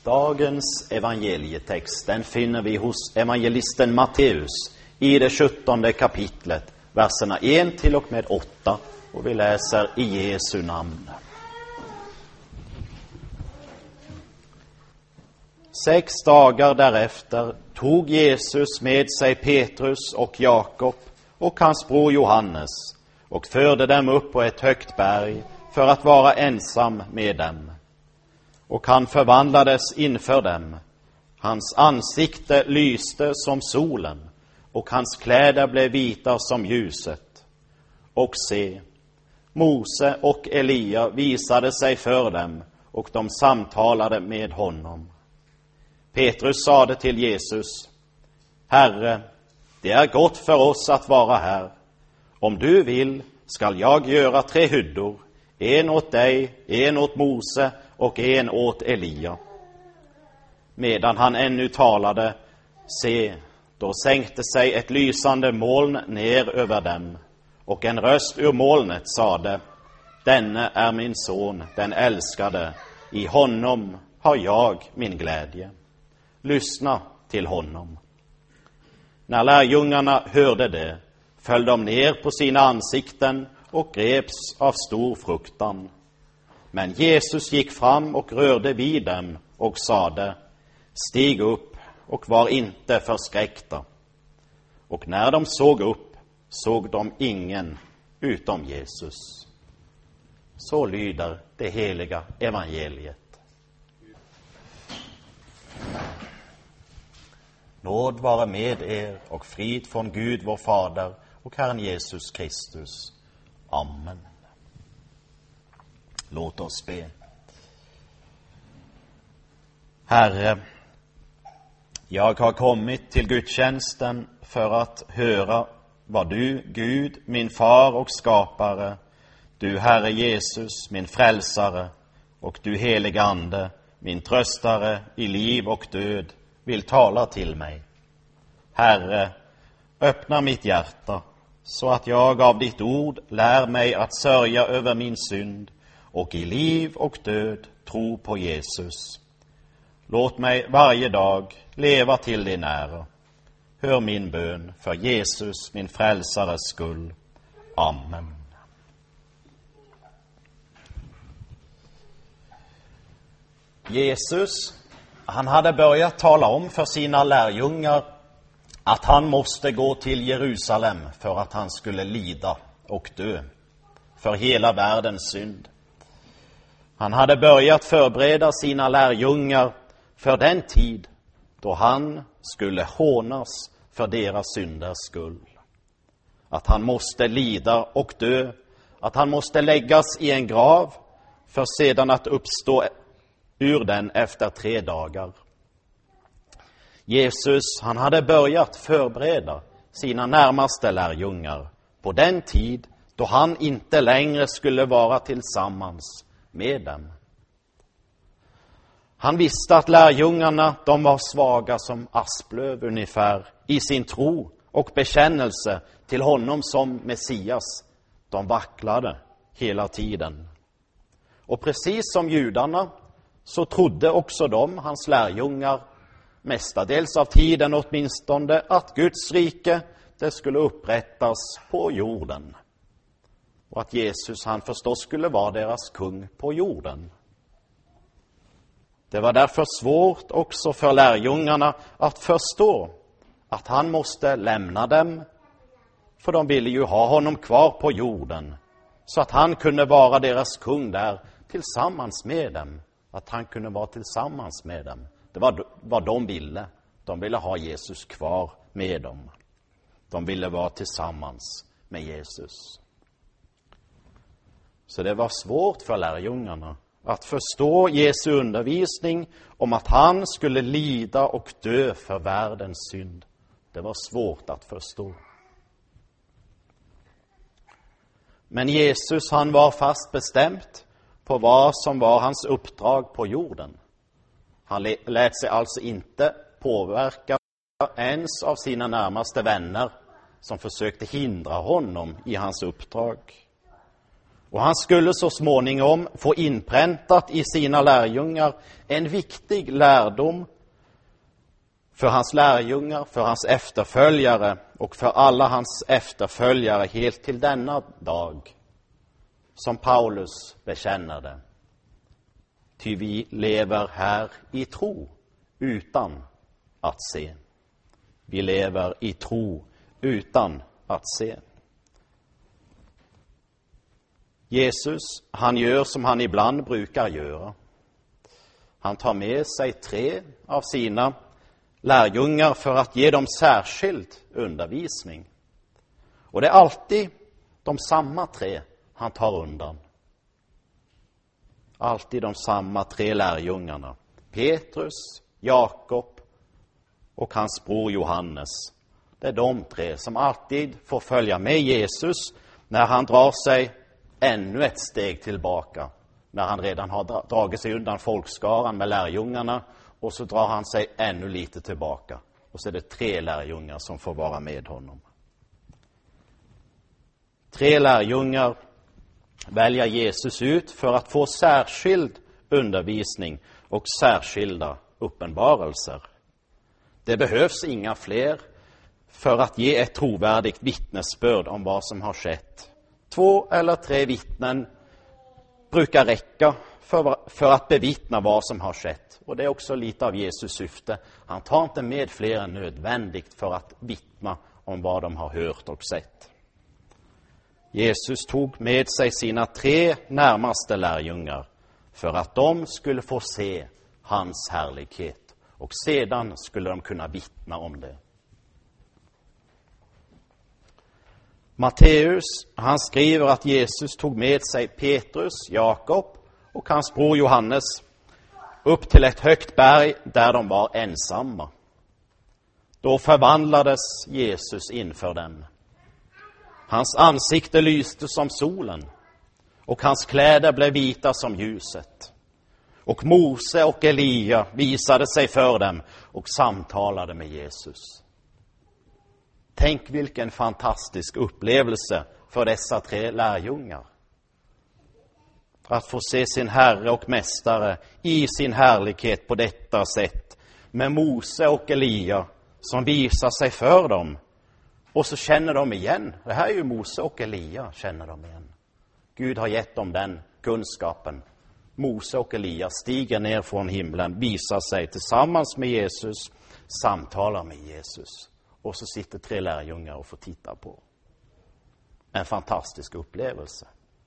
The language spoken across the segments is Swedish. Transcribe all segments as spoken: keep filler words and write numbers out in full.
Dagens evangelietext, den finner vi hos evangelisten Matteus i det sjuttonde kapitlet, verserna ett till och med åtta, och vi läser i Jesu namn. Sex dagar därefter tog Jesus med sig Petrus och Jakob och hans bror Johannes och förde dem upp på ett högt berg för att vara ensam med dem. Och han förvandlades inför dem. Hans ansikte lyste som solen, och hans kläder blev vita som ljuset. Och se, Mose och Elia visade sig för dem, och de samtalade med honom. Petrus sade till Jesus: Herre, det är gott för oss att vara här. Om du vill skall jag göra tre hyddor, en åt dig, en åt Mose och en åt Elia. Medan han ännu talade, se, då sänkte sig ett lysande moln ner över dem, och en röst ur molnet sade: Denne är min son, den älskade, i honom har jag min glädje. Lyssna till honom. När lärjungarna hörde det, föll de ner på sina ansikten och greps av stor fruktan. Men Jesus gick fram och rörde vid dem och sade: Stig upp och var inte förskräckta. Och när de såg upp, såg de ingen utom Jesus. Så lyder det heliga evangeliet. Nåd vare med er och frid från Gud vår Fader och Herren Jesus Kristus. Amen. Låt oss be. Herre, jag har kommit till gudstjänsten för att höra vad du, Gud, min far och skapare, du Herre Jesus, min frälsare, och du helige Ande, min tröstare i liv och död, vill tala till mig. Herre, öppna mitt hjärta så att jag av ditt ord lär mig att sörja över min synd och i liv och död tro på Jesus. Låt mig varje dag leva till din ära. Hör min bön för Jesus, min frälsares skull. Amen. Jesus, han hade börjat tala om för sina lärjungar att han måste gå till Jerusalem för att han skulle lida och dö för hela världens synd. Han hade börjat förbereda sina lärjungar för den tid då han skulle hånas för deras synders skull. Att han måste lida och dö, att han måste läggas i en grav för sedan att uppstå ur den efter tre dagar. Jesus, han hade börjat förbereda sina närmaste lärjungar på den tid då han inte längre skulle vara tillsammans med dem. Han visste att lärjungarna, de var svaga som asplöv ungefär i sin tro och bekännelse till honom som Messias. De vacklade hela tiden. Och precis som judarna så trodde också de, hans lärjungar, mestadels av tiden åtminstone, att Guds rike, det skulle upprättas på jorden. Och att Jesus, han förstås skulle vara deras kung på jorden. Det var därför svårt också för lärjungarna att förstå att han måste lämna dem, för de ville ju ha honom kvar på jorden, så att han kunde vara deras kung där tillsammans med dem. Att han kunde vara tillsammans med dem. Det var vad de ville. De ville ha Jesus kvar med dem. De ville vara tillsammans med Jesus. Så det var svårt för lärjungarna att förstå Jesu undervisning om att han skulle lida och dö för världens synd. Det var svårt att förstå. Men Jesus, han var fast bestämt på vad som var hans uppdrag på jorden. Han lät sig alltså inte påverka ens av sina närmaste vänner som försökte hindra honom i hans uppdrag. Och han skulle så småningom få inpräntat i sina lärjungar en viktig lärdom för hans lärjungar, för hans efterföljare och för alla hans efterföljare helt till denna dag, som Paulus bekänner det. Ty vi lever här i tro utan att se. Vi lever i tro utan att se. Jesus, han gör som han ibland brukar göra. Han tar med sig tre av sina lärjungar för att ge dem särskild undervisning. Och det är alltid de samma tre han tar undan. Alltid de samma tre lärjungarna. Petrus, Jakob och hans bror Johannes. Det är de tre som alltid får följa med Jesus när han drar sig ännu ett steg tillbaka. När han redan har dragit sig undan folkskaran med lärjungarna, och så drar han sig ännu lite tillbaka. Och så är det tre lärjungar som får vara med honom. Tre lärjungar väljer Jesus ut för att få särskild undervisning och särskilda uppenbarelser. Det behövs inga fler för att ge ett trovärdigt vittnesbörd om vad som har skett. Två eller tre vittnen brukar räcka för, för att bevittna vad som har skett. Och det är också lite av Jesus syfte. Han tar inte med fler än nödvändigt för att vittna om vad de har hört och sett. Jesus tog med sig sina tre närmaste lärjungar för att de skulle få se hans härlighet. Och sedan skulle de kunna vittna om det. Matteus, han skriver att Jesus tog med sig Petrus, Jakob och hans bror Johannes upp till ett högt berg där de var ensamma. Då förvandlades Jesus inför dem. Hans ansikte lyste som solen och hans kläder blev vita som ljuset. Och Mose och Elia visade sig för dem och samtalade med Jesus. Tänk vilken fantastisk upplevelse för dessa tre lärjungar. Att få se sin Herre och Mästare i sin härlighet på detta sätt. Med Mose och Elia som visar sig för dem. Och så känner de igen. Det här är ju Mose och Elia, känner de igen. Gud har gett dem den kunskapen. Mose och Elia stiger ner från himlen, visar sig tillsammans med Jesus, samtalar med Jesus. Och så sitter tre lärjungar och får titta på. En fantastisk upplevelse.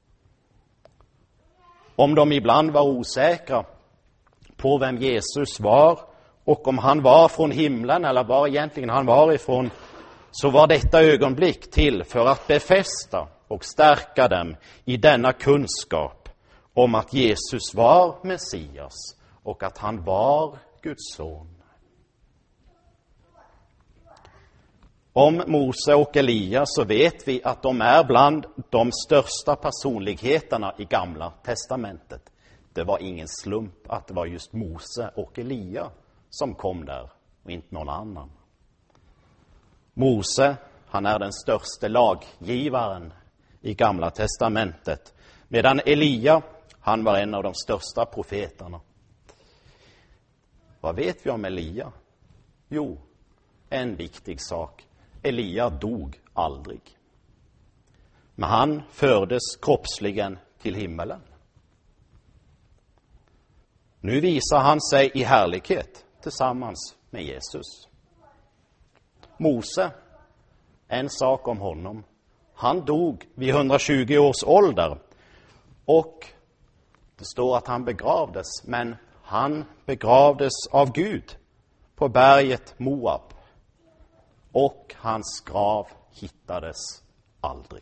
Om de ibland var osäkra på vem Jesus var och om han var från himlen eller var egentligen han var ifrån, så var detta ögonblick till för att befästa och stärka dem i denna kunskap om att Jesus var Messias och att han var Guds son. Om Mose och Elia så vet vi att de är bland de största personligheterna i Gamla testamentet. Det var ingen slump att det var just Mose och Elia som kom där och inte någon annan. Mose, han är den största laggivaren i Gamla testamentet, medan Elia, han var en av de största profeterna. Vad vet vi om Elia? Jo, en viktig sak. Elia dog aldrig. Men han fördes kroppsligen till himmelen. Nu visar han sig i härlighet tillsammans med Jesus. Mose, en sak om honom. Han dog vid hundratjugo års ålder. Och det står att han begravdes, men han begravdes av Gud på berget Moab. Och hans grav hittades aldrig.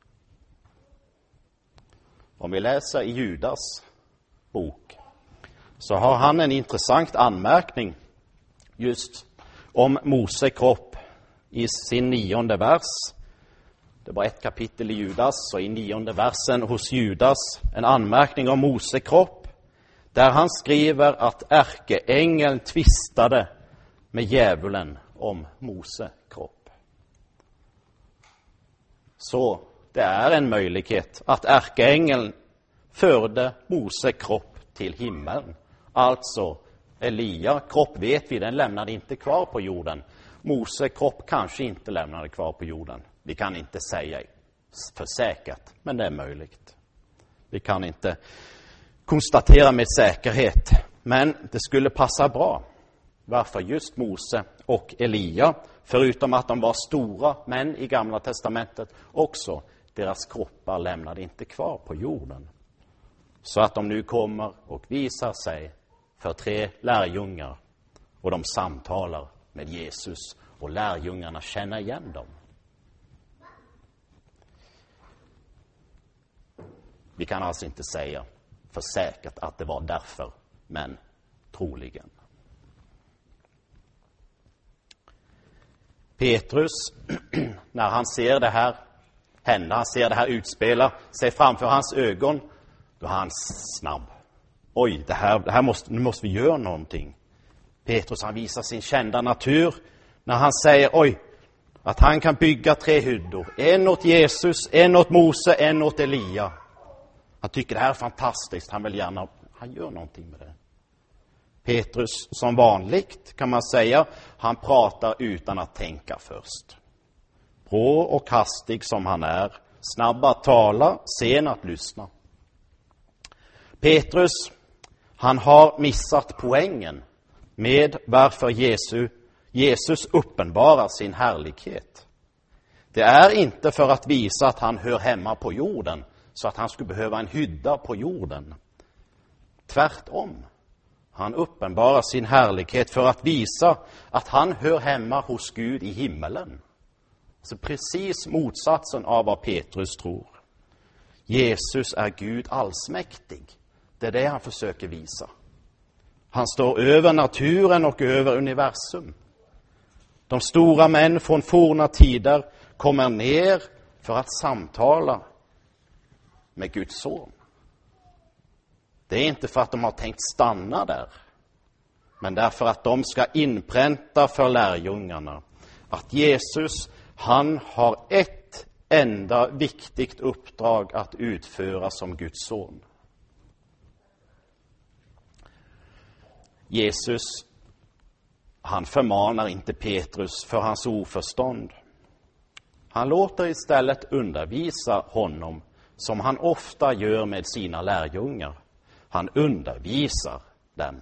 Om vi läser i Judas bok så har han en intressant anmärkning just om Mose kropp i sin nionde vers. Det var ett kapitel i Judas, och i nionde versen hos Judas en anmärkning om Mose kropp, där han skriver att ärkeängeln tvistade med djävulen om Mose kropp. Så det är en möjlighet att ärkeängeln förde Mose kropp till himlen. Alltså, Elia kropp vet vi, den lämnade inte kvar på jorden. Mose kropp kanske inte lämnade kvar på jorden. Vi kan inte säga för säkert, men det är möjligt. Vi kan inte konstatera med säkerhet, men det skulle passa bra. Varför just Mose och Elia, förutom att de var stora män i Gamla testamentet, också deras kroppar lämnade inte kvar på jorden. Så att de nu kommer och visar sig för tre lärjungar och de samtalar med Jesus och lärjungarna känner igen dem. Vi kan alltså inte säga för säkert att det var därför, men troligen. Petrus, när han ser det här hända, han ser det här utspela sig framför hans ögon, då är han snabb. Oj, det här, det här måste, nu måste vi göra någonting. Petrus, han visar sin kända natur när han säger, oj, att han kan bygga tre hyddor. En åt Jesus, en åt Mose, en åt Elia. Han tycker det här är fantastiskt, han vill gärna, han gör någonting med det. Petrus, som vanligt kan man säga, han pratar utan att tänka först. Rå och hastig som han är, snabb att tala, sen att lyssna. Petrus, han har missat poängen med varför Jesus, Jesus uppenbarar sin härlighet. Det är inte för att visa att han hör hemma på jorden, så att han skulle behöva en hydda på jorden. Tvärtom. Han uppenbarar sin härlighet för att visa att han hör hemma hos Gud i himmelen. Så precis motsatsen av vad Petrus tror. Jesus är Gud allsmäktig. Det är det han försöker visa. Han står över naturen och över universum. De stora män från forna tider kommer ner för att samtala med Guds son. Det är inte för att de har tänkt stanna där, men därför att de ska inpränta för lärjungarna att Jesus, han har ett enda viktigt uppdrag att utföra som Guds son. Jesus, han förmanar inte Petrus för hans oförstånd. Han låter istället undervisa honom som han ofta gör med sina lärjungar. Han undervisar dem.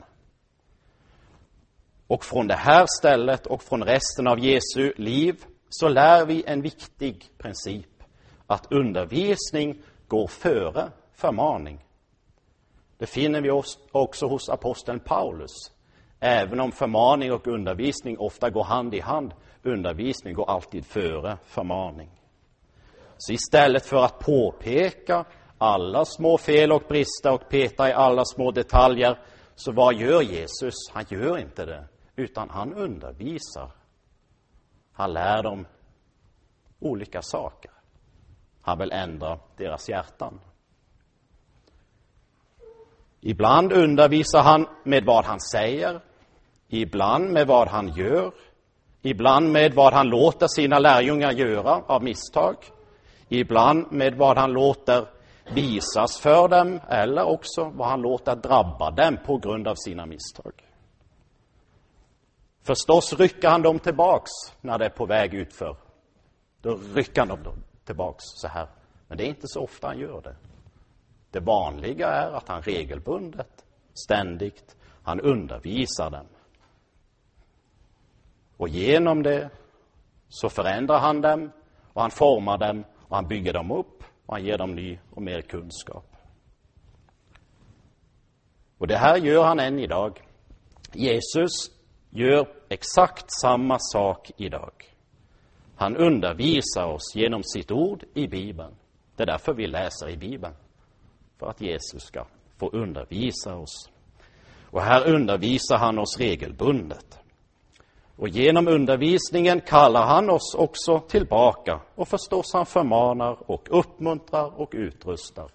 Och från det här stället och från resten av Jesu liv så lär vi en viktig princip. Att undervisning går före förmaning. Det finner vi också hos aposteln Paulus. Även om förmaning och undervisning ofta går hand i hand, undervisning går alltid före förmaning. Så istället för att påpeka alla små fel och brister och peta i alla små detaljer, så vad gör Jesus? Han gör inte det, utan han undervisar. Han lär dem olika saker. Han vill ändra deras hjärtan. Ibland undervisar han med vad han säger, ibland med vad han gör, ibland med vad han låter sina lärjungar göra av misstag, ibland med vad han låter visas för dem, eller också vad han låter drabba dem på grund av sina misstag. Förstås rycker han dem tillbaks när det är på väg utför. Då rycker han dem tillbaks så här. Men det är inte så ofta han gör det. Det vanliga är att han regelbundet, ständigt, han undervisar dem. Och genom det så förändrar han dem och han formar dem och han bygger dem upp och han ger dem ny och mer kunskap. Och det här gör han än idag. Jesus gör exakt samma sak idag. Han undervisar oss genom sitt ord i Bibeln. Det är därför vi läser i Bibeln. För att Jesus ska få undervisa oss. Och här undervisar han oss regelbundet. Och genom undervisningen kallar han oss också tillbaka. Och förstås han förmanar och uppmuntrar och utrustar.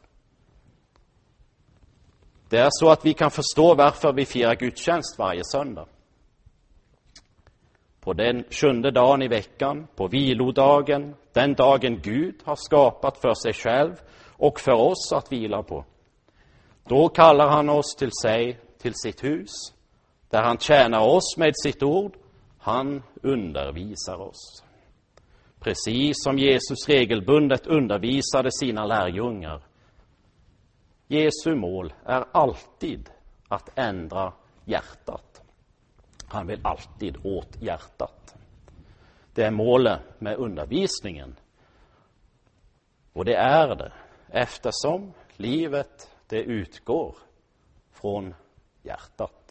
Det är så att vi kan förstå varför vi firar gudstjänst varje söndag. på den sjunde dagen i veckan, på vilodagen, den dagen Gud har skapat för sig själv och för oss att vila på. Då kallar han oss till sig, till sitt hus, där han tjänar oss med sitt ord. Han undervisar oss. Precis som Jesus regelbundet undervisade sina lärjungar. Jesu mål är alltid att ändra hjärtat. Han vill alltid åt hjärtat. Det är målet med undervisningen. Och det är det, eftersom livet det utgår från hjärtat.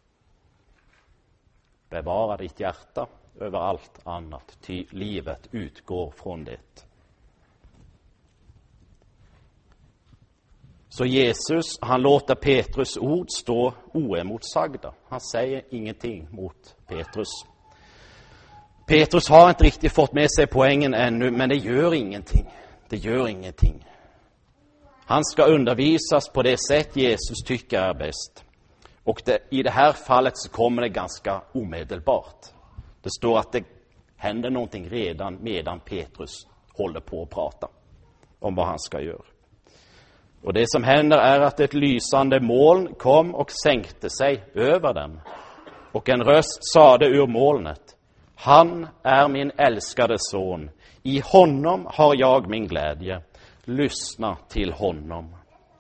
Bevara ditt hjärta över allt annat, ty livet utgår från det. Så Jesus, han låter Petrus ord stå oemotsagda. Han säger ingenting mot Petrus. Petrus har inte riktigt fått med sig poängen ännu, men det gör ingenting. Det gör ingenting. Han ska undervisas på det sätt Jesus tycker är bäst. Och det, i det här fallet så kommer det ganska omedelbart. Det står att det händer någonting redan medan Petrus håller på att prata om vad han ska göra. Och det som händer är att ett lysande moln kom och sänkte sig över dem. Och en röst sade ur molnet: Han är min älskade son. I honom har jag min glädje. Lyssna till honom.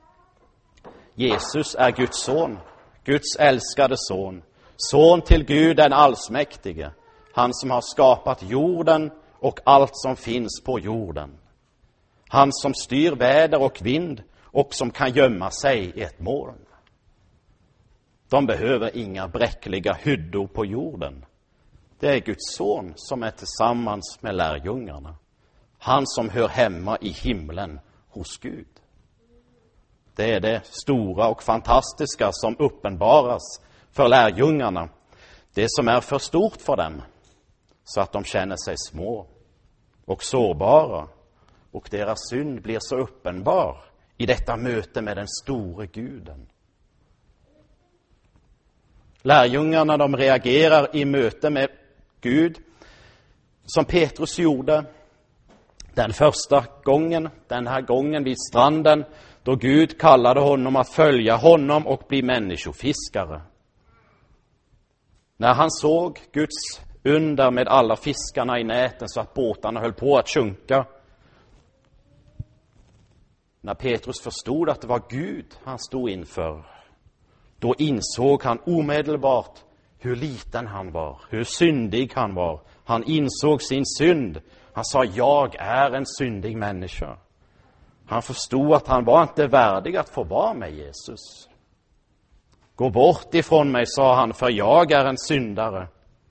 Jesus är Guds son, Guds älskade son. Son till Gud den allsmäktige. Han som har skapat jorden och allt som finns på jorden. Han som styr väder och vind och som kan gömma sig i ett moln. De behöver inga bräckliga hyddor på jorden. Det är Guds son som är tillsammans med lärjungarna. Han som hör hemma i himlen hos Gud. Det är det stora och fantastiska som uppenbaras för lärjungarna. Det som är för stort för dem, så att de känner sig små och sårbara. Och deras synd blir så uppenbar i detta möte med den store Guden. Lärjungarna, de reagerar i möte med Gud som Petrus gjorde den första gången, den här gången vid stranden, då Gud kallade honom att följa honom och bli människofiskare. När han såg Guds under med alla fiskarna i näten så att båtarna höll på att sjunka. När Petrus förstod att det var Gud han stod inför, då insåg han omedelbart hur liten han var, hur syndig han var. Han insåg sin synd. Han sa: jag är en syndig människa. Han förstod att han var inte värdig att få vara med Jesus. Gå bort ifrån mig, sa han, för jag är en syndare.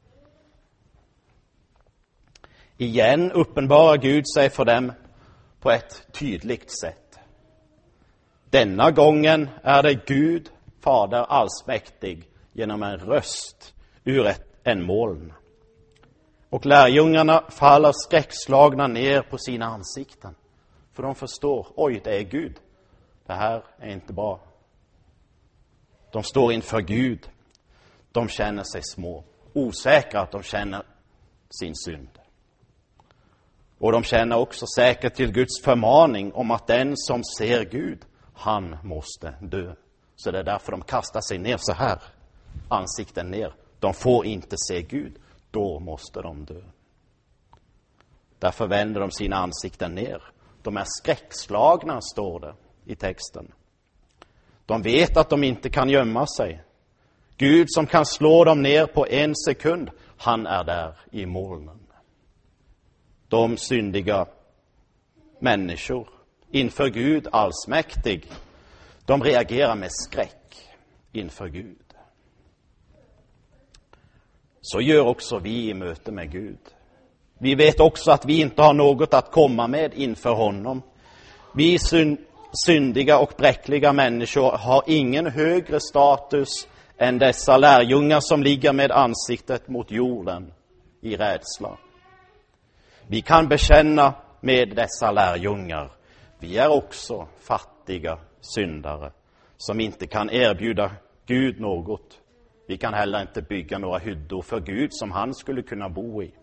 Igen uppenbarar Gud sig för dem på ett tydligt sätt. Denna gången är det Gud, Fader allsmäktig, genom en röst ur ett, en moln. Och lärjungarna faller skräckslagna ner på sina ansikten. För de förstår: oj, det är Gud. Det här är inte bra. De står inför Gud. De känner sig små. Osäkra att de känner sin synd. Och de känner också säkert till Guds förmaning om att den som ser Gud, han måste dö. Så det är därför de kastar sig ner så här. Ansikten ner. De får inte se Gud. Då måste de dö. Därför vänder de sina ansikten ner. De är skräckslagna, står det i texten. De vet att de inte kan gömma sig. Gud som kan slå dem ner på en sekund, han är där i molnen. De syndiga människor inför Gud allsmäktig, de reagerar med skräck inför Gud. Så gör också vi i möte med Gud. Vi vet också att vi inte har något att komma med inför honom. Vi syndiga och bräckliga människor har ingen högre status än dessa lärjungar som ligger med ansiktet mot jorden i rädsla. Vi kan bekänna med dessa lärjungar: vi är också fattiga syndare som inte kan erbjuda Gud något Vi kan heller inte bygga några hyddor för Gud som han skulle kunna bo i.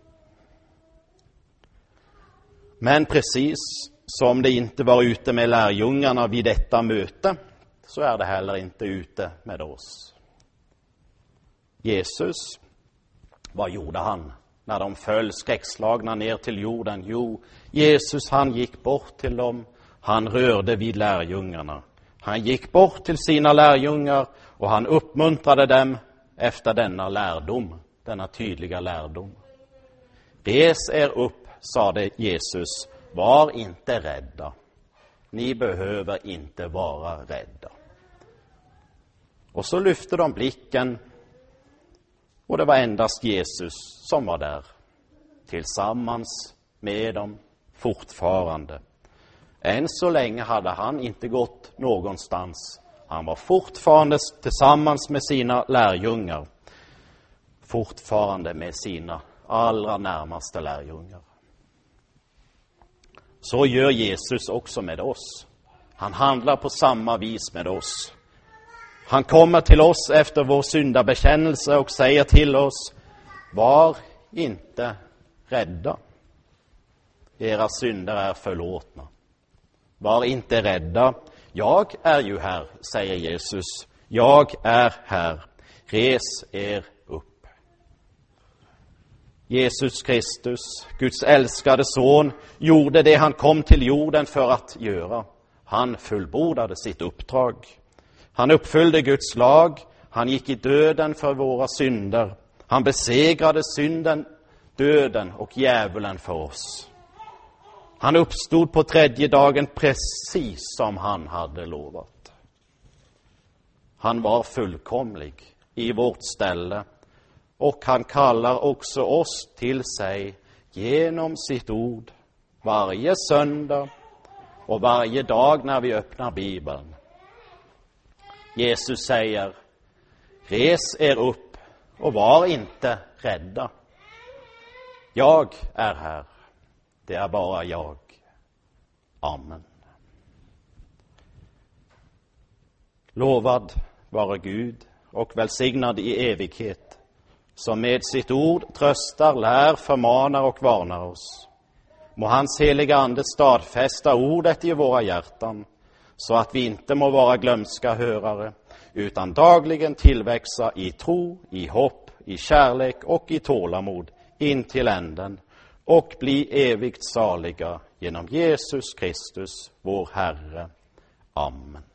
Men precis som det inte var ute med lärjungarna vid detta möte, så är det heller inte ute med oss. Jesus, vad gjorde han när de föll skräckslagna ner till jorden? Jo, Jesus han gick bort till dem, han rörde vid lärjungarna. Han gick bort till sina lärjungar och han uppmuntrade dem efter denna lärdom, denna tydliga lärdom. Res er upp, sade Jesus, var inte rädda. Ni behöver inte vara rädda. Och så lyfte de blicken och det var endast Jesus som var där, tillsammans med dem fortfarande. Än så länge hade han inte gått någonstans. Han var fortfarande tillsammans med sina lärjungar. Fortfarande med sina allra närmaste lärjungar. Så gör Jesus också med oss. Han handlar på samma vis med oss. Han kommer till oss efter vår syndabekännelse och säger till oss: var inte rädda. Era synder är förlåtna. Var inte rädda. Jag är ju här, säger Jesus. Jag är här. Res er upp. Jesus Kristus, Guds älskade son, gjorde det han kom till jorden för att göra. Han fullbordade sitt uppdrag. Han uppfyllde Guds lag. Han gick i döden för våra synder. Han besegrade synden, döden och djävulen för oss. Han uppstod på tredje dagen precis som han hade lovat. Han var fullkomlig i vårt ställe och han kallar också oss till sig genom sitt ord varje söndag och varje dag när vi öppnar Bibeln. Jesus säger: res er upp och var inte rädda. Jag är här. Det är bara jag. Amen. Lovad vare Gud och välsignad i evighet, som med sitt ord tröstar, lär, förmanar och varnar oss. Må hans heliga ande stadfästa ordet i våra hjärtan, så att vi inte må vara glömska hörare, utan dagligen tillväxa i tro, i hopp, i kärlek och i tålamod in till änden, och bli evigt saliga genom Jesus Kristus, vår Herre. Amen.